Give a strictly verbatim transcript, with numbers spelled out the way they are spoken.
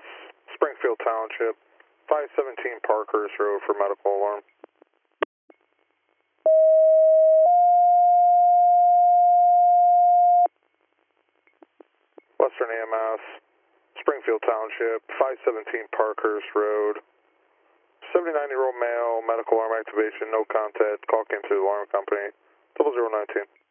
S, Springfield Township, five seventeen Parkhurst Road for medical alarm. Western E M S, Springfield Township, five seventeen Parkhurst Road. seventy-nine-year-old male, medical alarm activation, no contact. Call came to the alarm company, double zero nineteen.